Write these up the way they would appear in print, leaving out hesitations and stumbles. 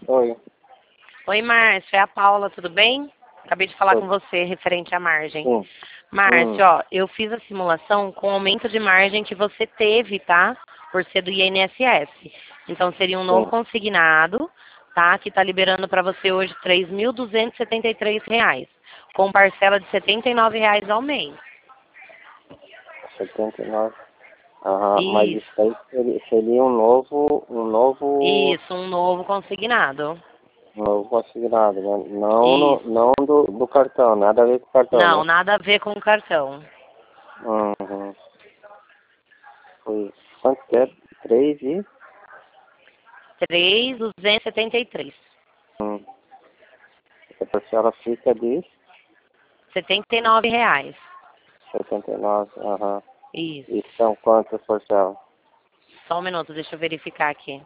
Oi. Oi, Márcio, é a Paula, tudo bem? Acabei de falar Oi. com você referente à margem. Sim. Márcio, ó, eu fiz a simulação com o aumento de margem que você teve, tá? Por ser do INSS. Então, seria um novo Sim. consignado, tá? Que está liberando para você hoje R$ 3.273, com parcela de R$ 79 ao mês. 79. Aham, mas Isso, isso aí seria isso, um novo consignado. um novo consignado, né? Não, Isso. não do cartão, nada a ver com o cartão, Não, né? nada a ver com o cartão. Uhum. Foi quanto que é? 3 e... 3.273. Hum. A parcela fica de R$ 79. 79. Aham. Isso. E são quantas parcelas? Só um minuto, deixa eu verificar aqui.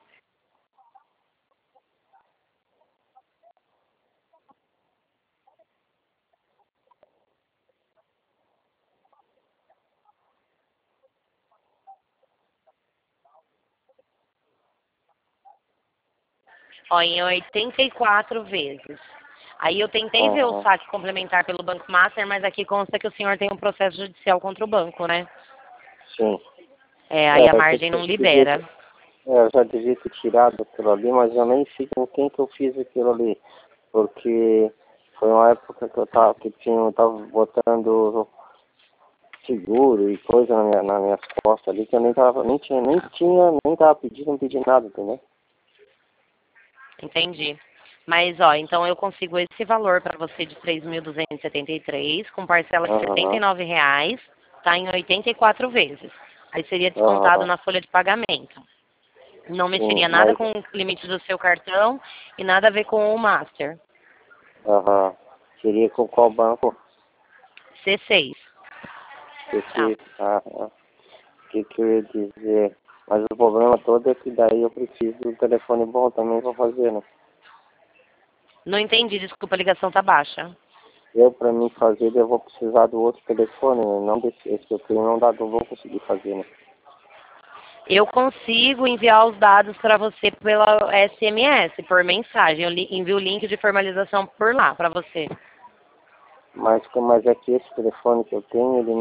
Ó, em 84 vezes. Aí eu tentei ver o Aham. saque complementar pelo Banco Master, mas aqui consta que o senhor tem um processo judicial contra o banco, né? Sim. É, aí a Eu margem não devia libera. eu já devia ter tirado aquilo ali, mas eu nem sei com quem que eu fiz aquilo ali. Porque foi uma época que eu tava botando seguro e coisa nas minhas costas ali, que eu nem tava pedindo, não pedi nada, entendeu? Entendi. Mas, ó, então eu consigo esse valor para você de 3.273, com parcela de R$ Aham, 79, tá em 84 vezes. Aí seria descontado aham, na folha de pagamento. Não sim, mexeria nada mas, com o limite do seu cartão e nada a ver com o Master. aham, seria com qual banco? C6. Tá. Esse, aham, o que eu ia dizer? Mas o problema todo é que daí eu preciso do telefone bom também pra fazer, né? Não entendi, desculpa, a ligação tá baixa. Para mim fazer, eu vou precisar do outro telefone, né? Não desse, esse que eu tenho, não vou conseguir fazer, né? Eu consigo enviar os dados para você pela SMS, por mensagem. Eu envio o link de formalização por lá para você. Mas é que esse telefone que eu tenho, ele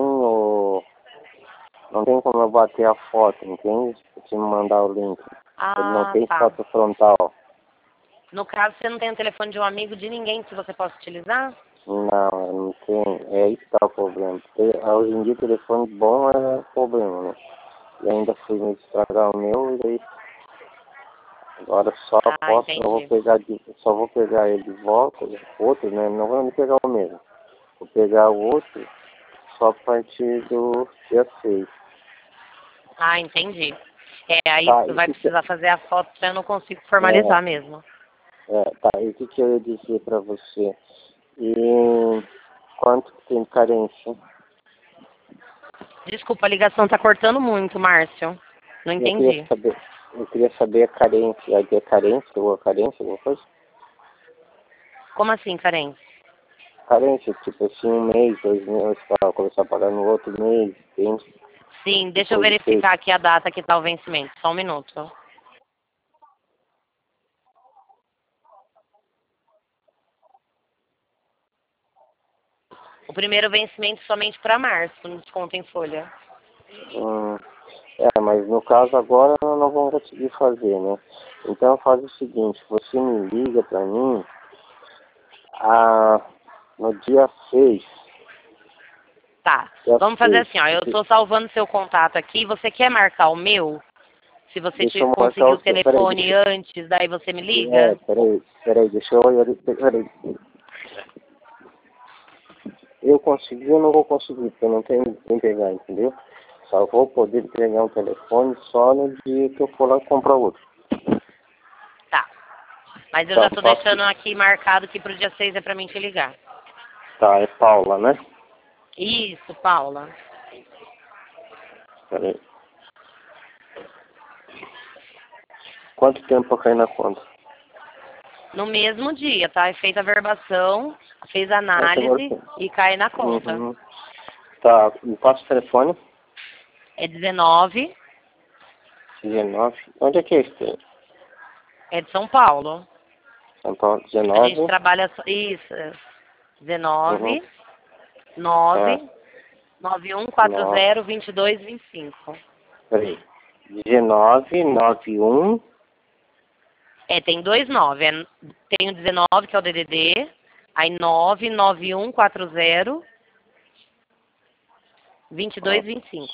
não tem como eu bater a foto, entende? Se me mandar o link. Ele não Ah, tem tá. foto frontal. No caso, você não tem o telefone de um amigo de ninguém que você possa utilizar? Não, eu não tem. É aí que tá o problema. Porque, hoje em dia, telefone bom é problema, né? E ainda fui me estragar o meu, e daí agora Ah, entendi. só vou pegar ele de volta, outro, né? Não vou me pegar o mesmo. Vou pegar o outro só a partir do dia 6. Ah, entendi. É, aí Tá, vai precisar fazer a foto, eu não consigo é, formalizar mesmo. tá, e o que eu ia dizer pra você? E quanto que tem carência? Desculpa, a ligação tá cortando muito, Márcio. Não Eu queria entendi. saber, eu queria saber a carência, aí é carência, alguma coisa? Como assim, Karen? Carência, tipo assim, 1 mês, 2 meses, para começar a pagar no outro mês, tem, Sim, deixa eu depois de 6. verificar aqui a data que tá o vencimento. Só um minuto. O primeiro vencimento somente para março, no desconto em folha. Mas no caso agora eu não vou conseguir fazer, né? Então faz o seguinte, você me liga pra mim no dia 6. Tá. Dia Vamos fazer 6. assim, ó. Eu tô salvando seu contato aqui. Você quer marcar o meu? Se você Deixa eu marcar conseguir o o seu. Peraí, telefone antes, daí você me liga? peraí, deixa eu olhar. Peraí. Eu consegui, eu não vou conseguir, porque eu não tenho quem pegar, entendeu? Só vou poder pegar um telefone só no dia que eu for lá comprar outro. Tá. Mas eu Tá, já tô faço. deixando aqui marcado que pro dia 6 é pra mim te ligar. Tá, é Paula, né? Isso, Paula. Peraí. Quanto tempo pra cair na conta? No mesmo dia, tá? É feita a verbação, fez a Essa agora análise sim. e cai na conta. Uhum. Tá, me passa o telefone. É 19. 19. Onde é que é esse? É de São Paulo. São Paulo, A 19. gente trabalha... Isso. 19 9 9, 9140 2225. peraí. 19, 91. Tem dois 9. Tem o 19, que é o DDD. Aí 99140 2225.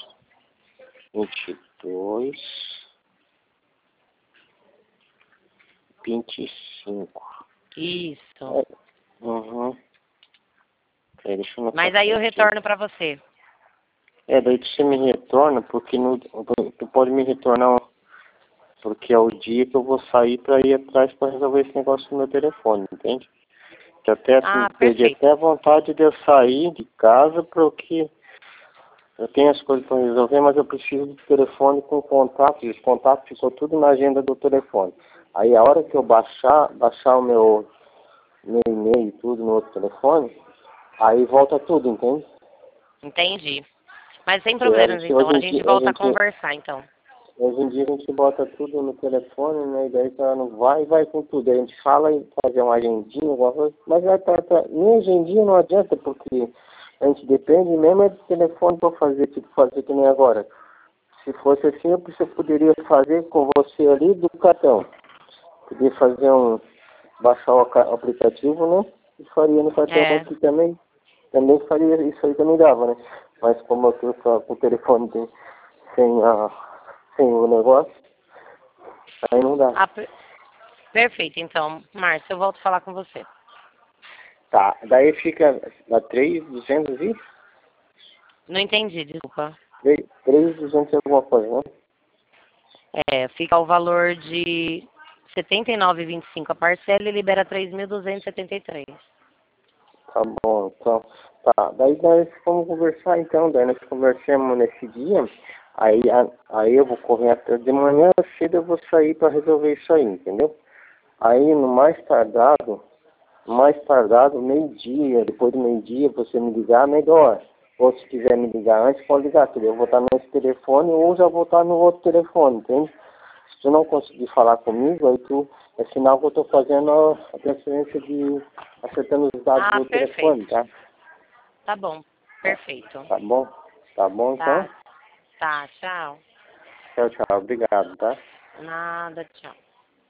22, 25. Isso. Uhum. Peraí, deixa eu anotar Mas aí eu aqui. retorno pra você. Daí você me retorna, porque tu pode me retornar, porque é o dia que eu vou sair pra ir atrás pra resolver esse negócio no meu telefone, entende? Que até assim, perdi Perfeito. até a vontade de eu sair de casa, porque eu tenho as coisas para resolver, mas eu preciso do telefone com contato, e os contatos ficou tudo na agenda do telefone. Aí a hora que eu baixar o meu e-mail e tudo no outro telefone, aí volta tudo, entende? Entendi. Mas sem Porque problemas, então. A gente volta a conversar, então. hoje em dia a gente bota tudo no telefone, né? E daí tá, não vai com tudo. A gente fala em fazer uma agendinha, alguma coisa, mas nem agendinha não adianta, porque a gente depende mesmo é do telefone para fazer, tipo, fazer que nem agora. Se fosse assim, você poderia fazer com você ali do cartão. Podia fazer baixar o aplicativo, né? E faria no cartão aqui também. Também faria, isso aí também dava, né? Mas como eu tô com o telefone sem o negócio, aí não dá. Perfeito, então. Márcio, eu volto a falar com você. Tá, daí fica a 3.200 e? Não entendi, desculpa. 3.200 e alguma coisa, né? Fica o valor de R$ 79,25 a parcela e libera 3.273. Tá bom, então. Tá, daí nós vamos conversar então, daí nós conversamos nesse dia, aí eu vou correr até de manhã cedo, eu vou sair para resolver isso aí, entendeu? Aí no mais tardado, meio-dia, depois do meio-dia, você me ligar, melhor. Ou se quiser me ligar antes, pode ligar, entendeu? Eu vou estar nesse telefone ou já vou estar no outro telefone, entende? Se tu não conseguir falar comigo, aí é sinal que eu estou fazendo a transferência acertando os dados do telefone, tá? Tá bom, perfeito. Tá bom? Tá bom, então? Tá, tchau. Tchau, tchau. Obrigado, tá? Nada, tchau.